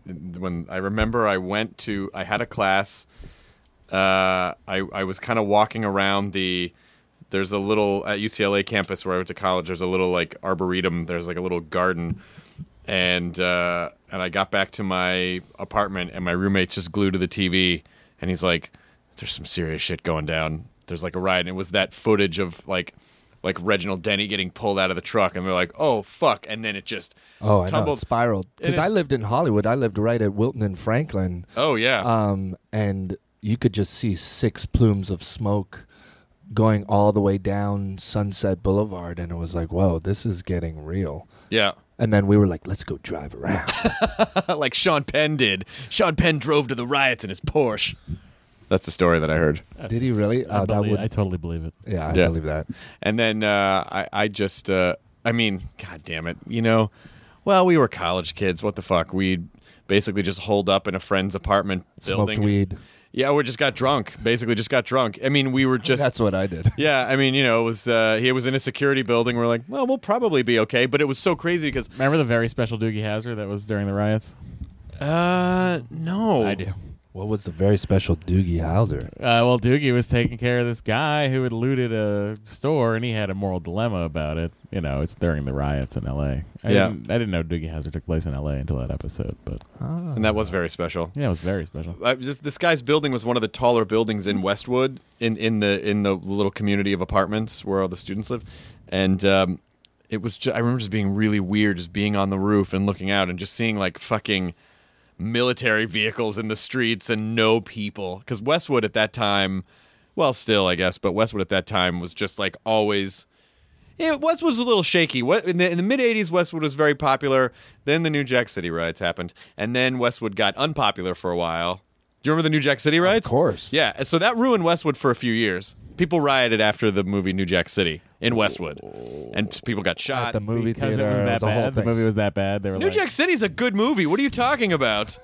had a class. I was kind of walking around there's a little, at UCLA campus where I went to college, there's a little like arboretum, there's like a little garden. And I got back to my apartment and my roommate's just glued to the TV. And he's like, there's some serious shit going down. There's like a riot. And it was that footage of like Reginald Denny getting pulled out of the truck, and they're like, "Oh fuck!" And then it just tumbled. I know, it spiraled. Because I lived in Hollywood. I lived right at Wilton and Franklin. Oh yeah. And you could just see 6 plumes of smoke going all the way down Sunset Boulevard, and it was like, "Whoa, this is getting real." Yeah. And then we were like, let's go drive around. Like Sean Penn did. Sean Penn drove to the riots in his Porsche. That's the story that I heard. Did he really? I totally believe it. Yeah, I Yeah. believe that. And then I just, I mean, God damn it. You know, well, we were college kids. What the fuck? We basically just holed up in a friend's apartment building. Smoked weed. Yeah, we just got drunk. Basically just got drunk. I mean, we were just... That's what I did. Yeah, I mean, you know, it was he was in a security building. We're like, well, we'll probably be okay. But it was so crazy because... Remember the very special Doogie Howser that was during the riots? No. I do. What was the very special Doogie Howser? Well, Doogie was taking care of this guy who had looted a store, and he had a moral dilemma about it. You know, it's during the riots in L.A. I didn't know Doogie Howser took place in L.A. until that episode, but And that was very special. yeah, it was very special. This guy's building was one of the taller buildings in Westwood, in the little community of apartments where all the students live, and it was. I remember just being really weird, just being on the roof and looking out and just seeing like fucking military vehicles in the streets and no people. Because Westwood at that time, well, still I guess, but Westwood at that time was just like always. Yeah, Westwood was a little shaky. In the mid '80s, Westwood was very popular. Then the New Jack City riots happened, and then Westwood got unpopular for a while. Do you remember the New Jack City riots? Of course. Yeah, and so that ruined Westwood for a few years. People rioted after the movie New Jack City in Westwood, and people got shot. At the movie Because theater. it was that a whole bad. The thing. movie was that bad. They were New like, Jack City's a good movie. What are you talking about?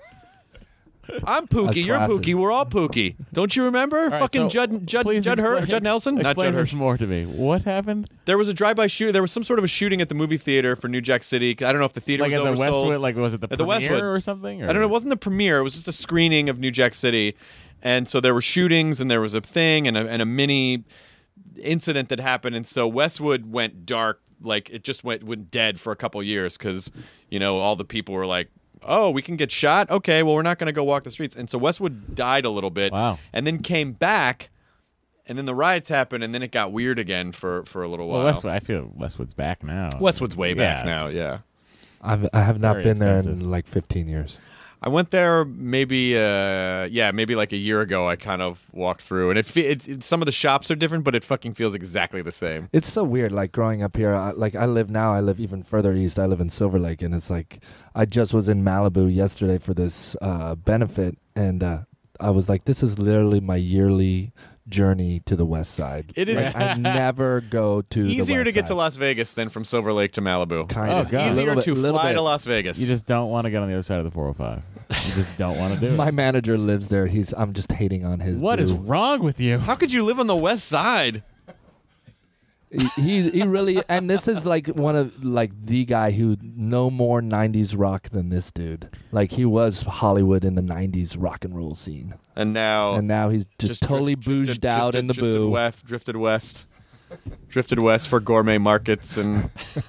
I'm Pookie. You're classic. Pookie. We're all Pookie. Don't you remember? All right, Fucking so Judd please Judd Nelson? Not Explain Judd this Hirsch. more to me. What happened? There was a drive-by shooting. There was some sort of a shooting at the movie theater for New Jack City. I don't know if the theater Like was at the oversold. Westwood? Like was it the At the premiere Westwood. or something? Or? I don't know. It wasn't the premiere. It was just a screening of New Jack City, and so there were shootings, and there was a thing, and a mini incident that happened, and so Westwood went dark. Like it just went dead for a couple years because all the people were like, oh, we can get shot? Okay, well, we're not going to go walk the streets. And so Westwood died a little bit. Wow. And then came back, and then the riots happened, and then it got weird again for a little while. Well, Westwood. I feel Westwood's back now. Westwood's way back now, it's- yeah. I have not Very been there expensive. in like 15 years. I went there maybe like a year ago. I kind of walked through, and some of the shops are different, but it fucking feels exactly the same. It's so weird, like growing up here. I live even further east. I live in Silver Lake, and it's like I just was in Malibu yesterday for this benefit, and I was like, this is literally my yearly journey to the west side. It is- Like, I never go to the Easier west to get side. to Las Vegas than from Silver Lake to Malibu. Kind Oh, of. God. Easier to fly to Las Vegas. You just don't want to get on the other side of the 405. You just don't want to do it. My manager lives there. I'm just hating on his. What is boo. wrong with you? How could you live on the west side? he really, and this is like one of like the guy who no more 90s rock than this dude. Like he was Hollywood in the 90s rock and roll scene, And now he's just totally bouged out in the boo. Drifted west for gourmet markets and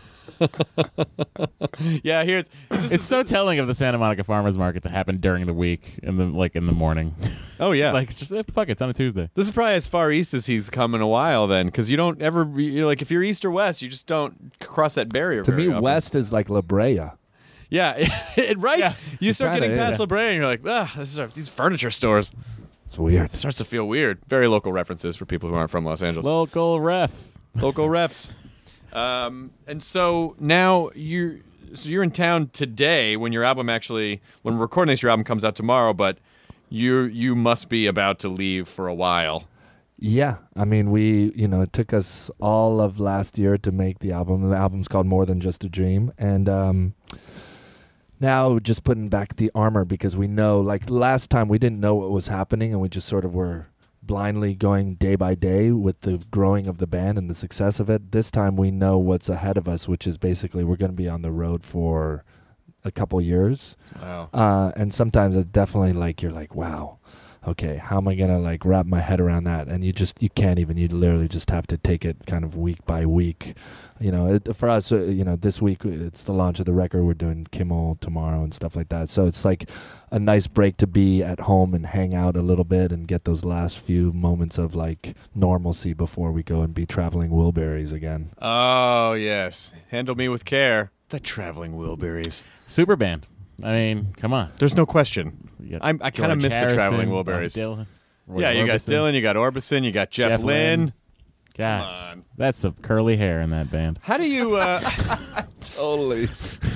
yeah. Here It's so telling of the Santa Monica Farmers Market to happen during the week in the morning. oh yeah. Like just fuck it, it's on a Tuesday. This is probably as far east as he's come in a while then, because you don't ever you're like if you're east or west, you just don't cross that barrier. To very me, often. west is like La Brea. Yeah, right. Yeah. You start Kinda, getting past yeah. La Brea, and you're like, these furniture stores. It's weird. It starts to feel weird. Very local references for people who aren't from Los Angeles. Local ref. Local refs. And so now you're in town today when when we're recording this, your album comes out tomorrow, but you must be about to leave for a while. Yeah, I mean, it took us all of last year to make the album. The album's called More Than Just a Dream, and now just putting back the armor because we know, like last time, we didn't know what was happening, and we just sort of were blindly going day by day with the growing of the band and the success of it. This time, we know what's ahead of us, which is basically we're going to be on the road for a couple years. Wow. And sometimes it's definitely like you're like, wow. Okay, how am I gonna like wrap my head around that? And you can't even. You literally just have to take it kind of week by week. For us, this week it's the launch of the record. We're doing Kimmel tomorrow and stuff like that. So it's like a nice break to be at home and hang out a little bit and get those last few moments of like normalcy before we go and be traveling Wilburys again. Oh yes, handle me with care. The Traveling Wilburys. Super band. I mean, come on. There's no question. You got I kind of George miss the Harrison, Traveling Bob Wilburys. Dylan, Roy Yeah, you got Orbison. Dylan, you got Orbison, you got Jeff Lynne. Gosh, Come on. that's some curly hair in that band. How do you Totally.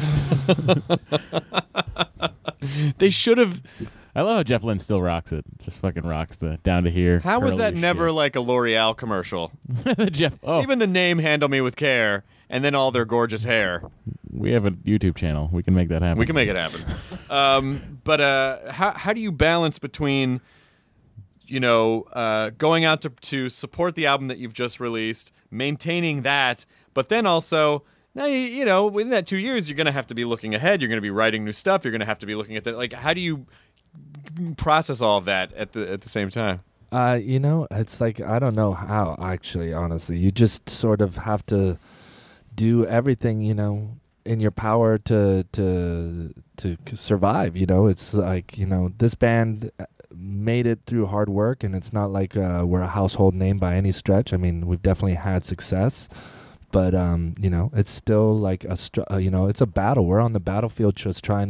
They should have. I love how Jeff Lynne still rocks it. Just fucking rocks the down to here. How was that curly never shit. like a L'Oreal commercial? Jeff? Oh, Even the name "Handle Me with Care" and then all their gorgeous hair. we have a YouTube channel. We can make that happen. We can make it happen. But how do you balance between, going out to support the album that you've just released, maintaining that, but then also, now within that 2 years, you're going to have to be looking ahead. You're going to be writing new stuff. You're going to have to be looking at that. Like, how do you process all of that at the same time? It's like, I don't know how, actually, honestly. You just sort of have to do everything, in your power to survive. It's like, this band made it through hard work, and it's not like we're a household name by any stretch. I mean, we've definitely had success, but it's still like it's a battle. We're on the battlefield, just trying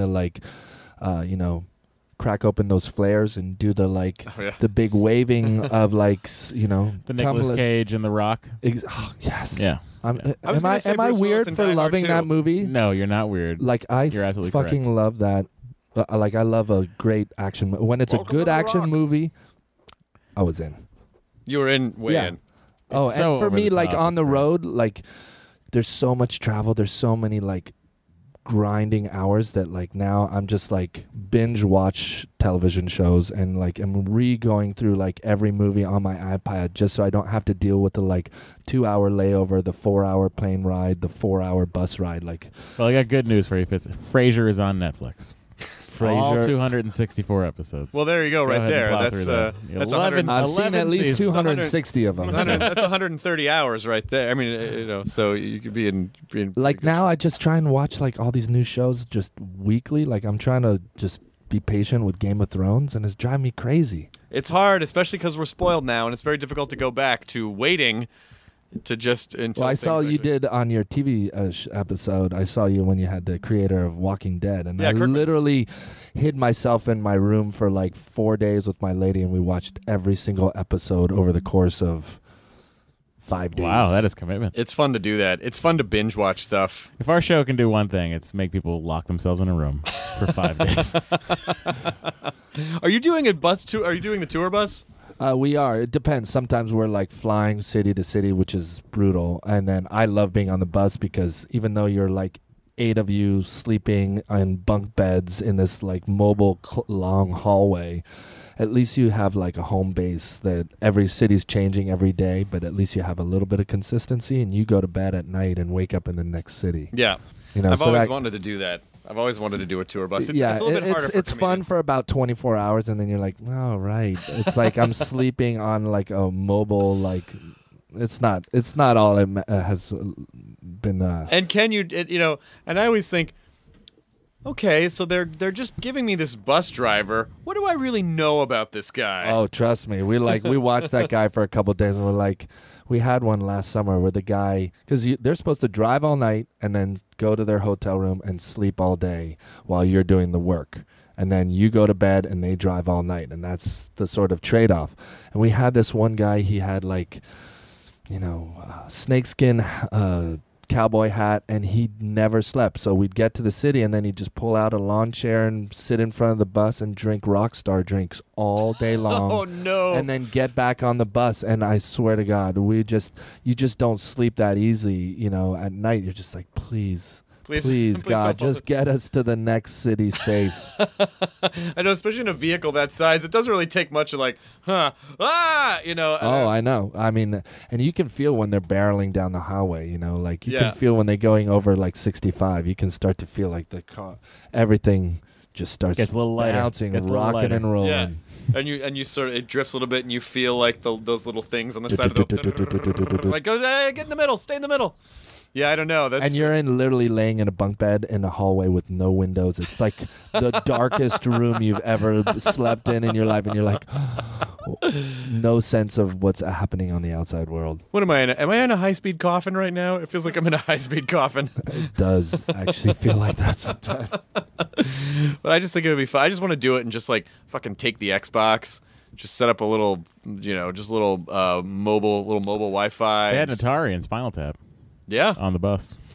to crack open those flares and do the the big waving of the Nicolas Cage and The Rock. Yes. Yeah. Am I weird for loving that movie? No, you're not weird. Like, you're absolutely fucking correct. Love that. I love a great action. When it's Welcome a good to The action Rock. movie, I was in. You were in, way Yeah. in. Oh, It's so and for over me, the like top, on it's the great. road, like there's so much travel. There's so many like grinding hours that like now I'm just like binge watch television shows and like I'm going through like every movie on my iPad just so I don't have to deal with the like 2-hour layover, the 4-hour plane ride, the 4-hour bus ride. Like, Well, I got good news for you. Frasier is on Netflix. All Frasier. 264 episodes. Well, there you go, right ahead and there. plow That's through that. that's 11 100. I've seen 11 at least seasons. 260 of them. 100 that's 130 hours right there. I mean, so you could be in Like now I just try and watch like all these new shows just weekly. Like I'm trying to just be patient with Game of Thrones, and it's driving me crazy. It's hard, especially because we're spoiled now, and it's very difficult to go back to waiting to just until. Well, I saw things you actually- did on your TV episode. I saw you when you had the creator of Walking Dead, and Yeah, I Kirkman. literally hid myself in my room for like 4 days with my lady, and we watched every single episode over the course of 5 days. Wow, that is commitment. It's fun to do that. It's fun to binge watch stuff. If our show can do one thing, it's make people lock themselves in a room for 5 days. Are you doing a bus tour? Are you doing the tour bus? We are. It depends. Sometimes we're like flying city to city, which is brutal. And then I love being on the bus because even though you're like 8 of you sleeping in bunk beds in this like mobile long hallway, at least you have like a home base that every city's changing every day, but at least you have a little bit of consistency and you go to bed at night and wake up in the next city. Yeah. I've I've always wanted to do that. I've always wanted to do a tour bus. It's a little bit harder for it's fun comedians. for about 24 hours, and then you're like, oh, right. It's like I'm sleeping on like a mobile, like it's not all it has been. And can you, and I always think, okay, so they're just giving me this bus driver. What do I really know about this guy? Oh, trust me. We watched that guy for a couple of days, and we're like, we had one last summer where the guy, because they're supposed to drive all night and then go to their hotel room and sleep all day while you're doing the work. And then you go to bed and they drive all night. And that's the sort of trade-off. And we had this one guy, he had like, snakeskin cowboy hat, and he never slept. So we'd get to the city, and then he'd just pull out a lawn chair and sit in front of the bus and drink Rockstar drinks all day long. Oh, no. And then get back on the bus. And I swear to God, you just don't sleep that easy. At night, you're just like, please, God, just get us to the next city safe. I know, especially in a vehicle that size, it doesn't really take much of like, Oh, I know. I mean, and you can feel when they're barreling down the highway, like you can feel when they're going over like 65. You can start to feel like the car, everything just starts Gets a little lighter. bouncing, Gets a little rocking lighter. and rolling. Yeah. And you sort of, it drifts a little bit, and you feel like those little things on the side of the like, go get in the middle, stay in the middle. Yeah, I don't know. And you're literally laying in a bunk bed in a hallway with no windows. It's like the darkest room you've ever slept in your life, and you're like, no sense of what's happening on the outside world. What am I in? Am I in a high-speed coffin right now? It feels like I'm in a high-speed coffin. It does actually feel like that sometimes. But I just think it would be fun. I just want to do it and just like fucking take the Xbox, just set up a little, just a little mobile Wi-Fi. They had an Atari and Spinal Tap Yeah. on the bus.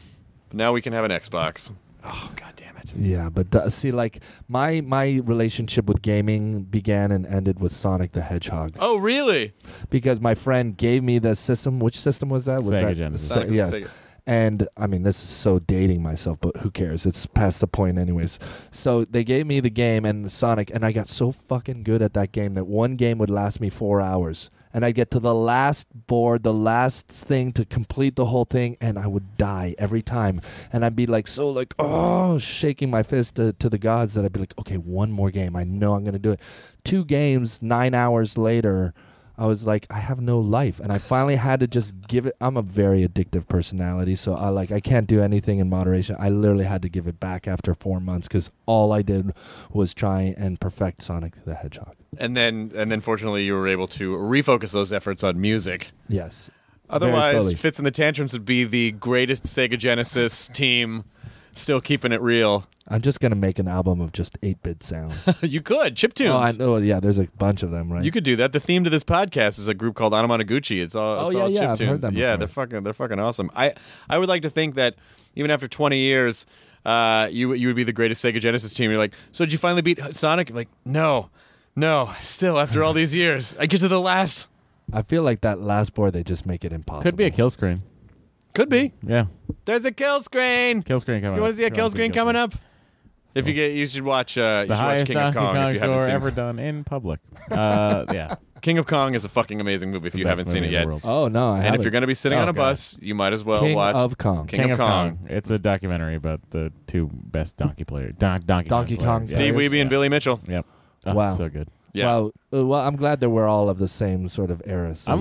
But now we can have an Xbox. Oh, God damn it. Yeah, but see, like, my relationship with gaming began and ended with Sonic the Hedgehog. Oh, really? Because my friend gave me the system. Which system was that? Was Sega that Genesis. Yes. Sega. And, I mean, this is so dating myself, but who cares? It's past the point anyways. So they gave me the game and the Sonic, and I got so fucking good at that game that one game would last me 4 hours. And I'd get to the last board, the last thing to complete the whole thing, and I would die every time. And I'd be like, shaking my fist to the gods that I'd be like, okay, one more game. I know I'm going to do it. 2 games, 9 hours later, I was like, I have no life. And I finally had to just give it. I'm a very addictive personality, so I can't do anything in moderation. I literally had to give it back after 4 months because all I did was try and perfect Sonic the Hedgehog. And then fortunately you were able to refocus those efforts on music. Yes. Otherwise, Fits and the Tantrums would be the greatest Sega Genesis team, still keeping it real. I'm just going to make an album of just 8-bit sounds. You could. Chiptunes. Oh, I know. Yeah, there's a bunch of them, right? You could do that. The theme to this podcast is a group called Anamanaguchi. It's all chiptunes. I've heard them yeah, before. they're fucking awesome. I would like to think that even after 20 years, you would be the greatest Sega Genesis team. You're like, so did you finally beat Sonic? You're like, no, still after all these years, I get to the last. I feel like that last board, they just make it impossible. Could be a kill screen. Could be. Yeah. There's a kill screen. Kill screen coming up. You want to see a kill screen coming up? If you should watch. The highest King of Donkey Kong Kong if you haven't score seen ever done in public. Yeah. King of Kong is a fucking amazing movie if you haven't seen it yet. Oh, no, I haven't. And if you're going to be sitting on a God. bus, you might as well King watch of Kong. King of Kong. It's a documentary about the 2 best donkey players. Donkey Donkey Kong players. Steve players. Wiebe and Billy Mitchell. Yep. Oh, Wow. so good. Yeah. Well, I'm glad that we're all of the same sort of era. So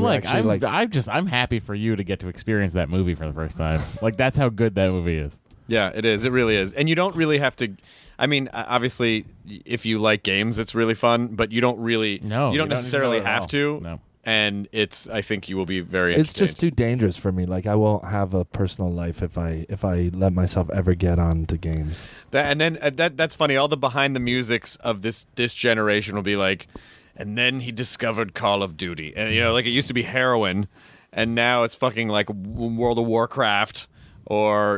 I'm happy for you to get to experience that movie for the first time. Like, that's how good that movie is. Yeah, it is. It really is. And you don't really have to. I mean, obviously, if you like games, it's really fun. But you don't really. No, you don't necessarily need to know it at have all. to. No. And I think you will be very. It's entertained. just too dangerous for me. Like, I won't have a personal life if I let myself ever get onto games. That's funny. All the behind the musics of this generation will be like, and then he discovered Call of Duty, and like it used to be heroin, and now it's fucking like World of Warcraft, or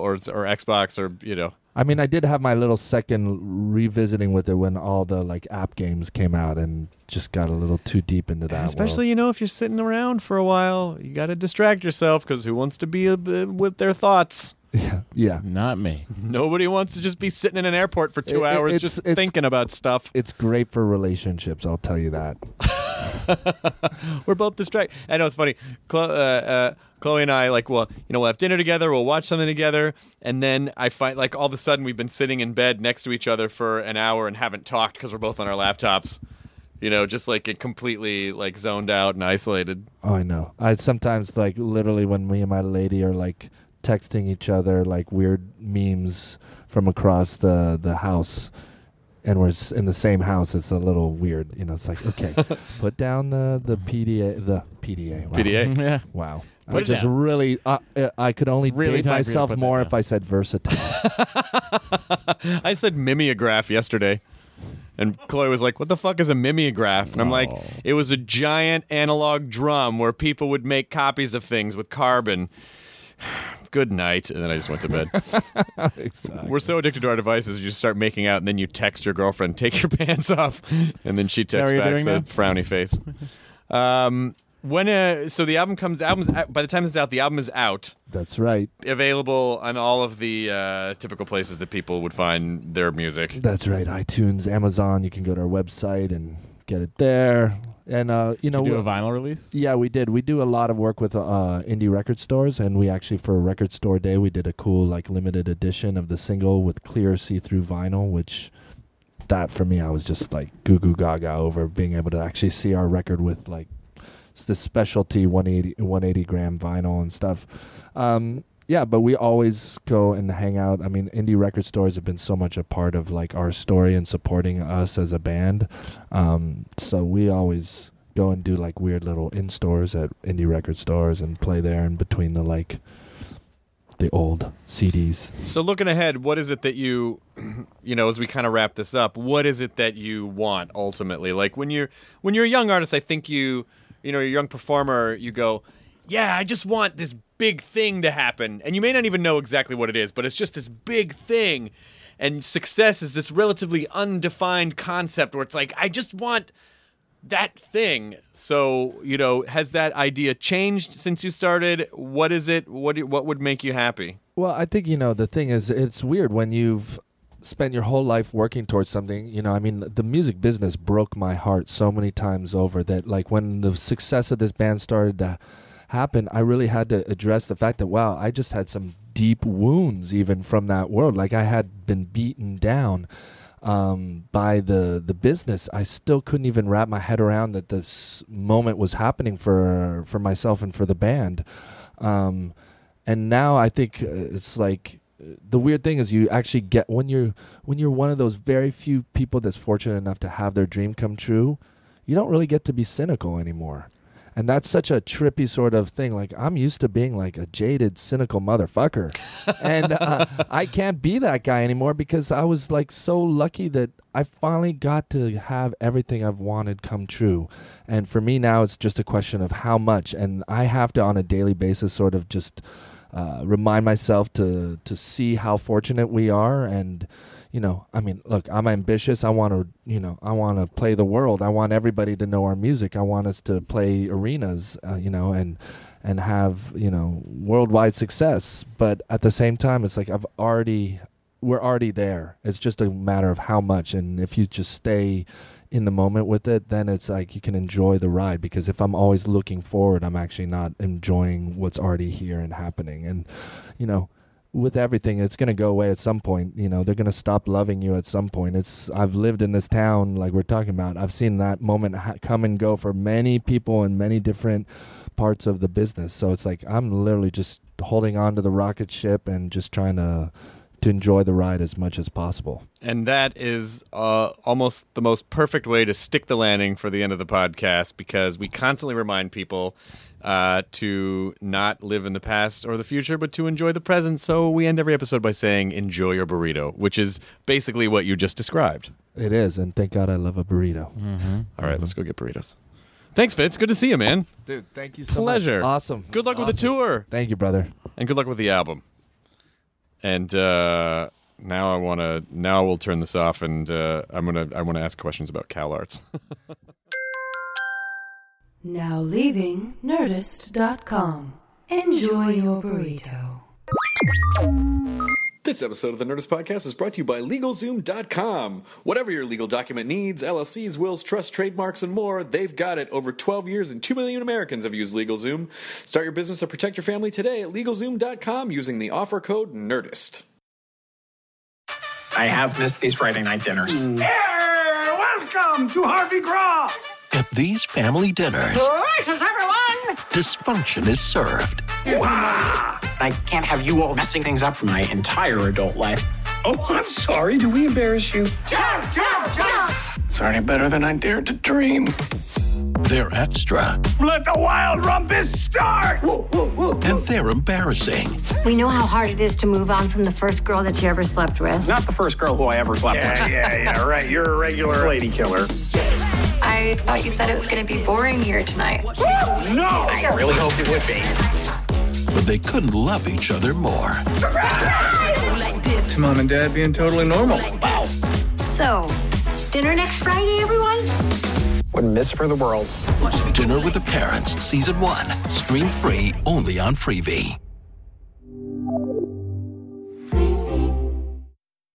Xbox, or I mean, I did have my little second revisiting with it when all the like app games came out, and just got a little too deep into that. Especially, if you're sitting around for a while, you got to distract yourself because who wants to be with their thoughts? Yeah. Not me. Nobody wants to just be sitting in an airport for 2 hours just thinking about stuff. It's great for relationships, I'll tell you that. We're both distracted. I know it's funny. Chloe and I, we'll have dinner together, we'll watch something together, and then I find, like, all of a sudden we've been sitting in bed next to each other for an hour and haven't talked because we're both on our laptops. Just like completely like zoned out and isolated. Oh, I know. I sometimes, like, literally when me and my lady are like texting each other like weird memes from across the house, and we're in the same house, it's a little weird. It's like, okay, put down the PDA. Wow. PDA. Yeah. Wow. Put I it just down. really, I could only really date time for you to myself put that more down. if I said versatile. I said mimeograph yesterday. And Chloe was like, what the fuck is a mimeograph? And I'm like, it was a giant analog drum where people would make copies of things with carbon. Good night. And then I just went to bed. Exactly. We're so addicted to our devices, you just start making out, and then you text your girlfriend, take your pants off. And then she texts what you're back, doing a frowny face. So the album comes out, by the time it's out, the album is out. That's right. Available on all of the typical places that people would find their music. That's right. iTunes, Amazon. You can go to our website and get it there. And Did you do a vinyl release? Yeah, we did. We do a lot of work with indie record stores, and we actually, for Record Store Day, we did a cool like limited edition of the single with clear see-through vinyl, which that for me, I was just like goo goo gaga over being able to actually see our record with like this specialty 180 gram vinyl and stuff. Yeah, but we always go and hang out. I mean, indie record stores have been so much a part of like our story and supporting us as a band. So we always go and do like weird little in-stores at indie record stores and play there in between the old CDs. So looking ahead, what is it that you as we kind of wrap this up, what is it that you want ultimately? Like when you're a young artist, I think you're a young performer, you go, yeah, I just want this big thing to happen, and you may not even know exactly what it is, but it's just this big thing. And success is this relatively undefined concept where it's like, I just want that thing. So, has that idea changed since you started? What is it? What would make you happy? Well, I think, the thing is, it's weird when you've spent your whole life working towards something. The music business broke my heart so many times over that, like, when the success of this band started to happen, I really had to address the fact that, wow, I just had some deep wounds even from that world. Like, I had been beaten down by the business. I still couldn't even wrap my head around that this moment was happening for myself and for the band. And now I think it's like, the weird thing is you actually get, when you're one of those very few people that's fortunate enough to have their dream come true, you don't really get to be cynical anymore. And that's such a trippy sort of thing. Like, I'm used to being like a jaded, cynical motherfucker. And I can't be that guy anymore because I was like so lucky that I finally got to have everything I've wanted come true. And for me now, it's just a question of how much. And I have to, on a daily basis, sort of just remind myself to see how fortunate we are. And, look, I'm ambitious. I want to play the world. I want everybody to know our music. I want us to play arenas, and have, worldwide success. But at the same time, it's like we're already there. It's just a matter of how much. And if you just stay in the moment with it, then it's like you can enjoy the ride. Because if I'm always looking forward, I'm actually not enjoying what's already here and happening. And, with everything, it's going to go away at some point. They're going to stop loving you at some point. I've lived in this town, like we're talking about. I've seen that moment come and go for many people in many different parts of the business. So it's like I'm literally just holding on to the rocket ship and just trying to enjoy the ride as much as possible. And that is almost the most perfect way to stick the landing for the end of the podcast, because we constantly remind people to not live in the past or the future, but to enjoy the present. So we end every episode by saying, enjoy your burrito, which is basically what you just described. It is, and thank God I love a burrito. Mm-hmm. All right, let's go get burritos. Thanks, Fitz. Good to see you, man. Dude, thank you so Pleasure. much. Awesome. Good luck with the tour. Thank you, brother. And good luck with the album. And now we'll turn this off, and I want to ask questions about CalArts. Now leaving Nerdist.com. Enjoy your burrito. This episode of the Nerdist Podcast is brought to you by LegalZoom.com. Whatever your legal document needs, LLCs, wills, trusts, trademarks, and more, they've got it. Over 12 years and 2 million Americans have used LegalZoom. Start your business or protect your family today at LegalZoom.com using the offer code NERDIST. I have missed these Friday night dinners. Welcome to Harvey Graw. At these family dinners, Gracious, everyone! dysfunction is served. Wow. I can't have you all messing things up for my entire adult life. Oh, I'm sorry. Do we embarrass you? Jump, jump, jump! It's already better than I dared to dream. They're extra. Let the wild rumpus start! Woo, woo, woo, woo. And they're embarrassing. We know how hard it is to move on from the first girl that you ever slept with. Not the first girl who I ever slept with. Yeah, right. You're a regular lady killer. I thought you said it was going to be boring here tonight. Woo! No! I really hoped it would be. But they couldn't love each other more. It's Mom and Dad being totally normal. Wow. So, dinner next Friday, everyone? Wouldn't miss it for the world. Dinner with the Parents, Season 1. Stream free only on Freevee.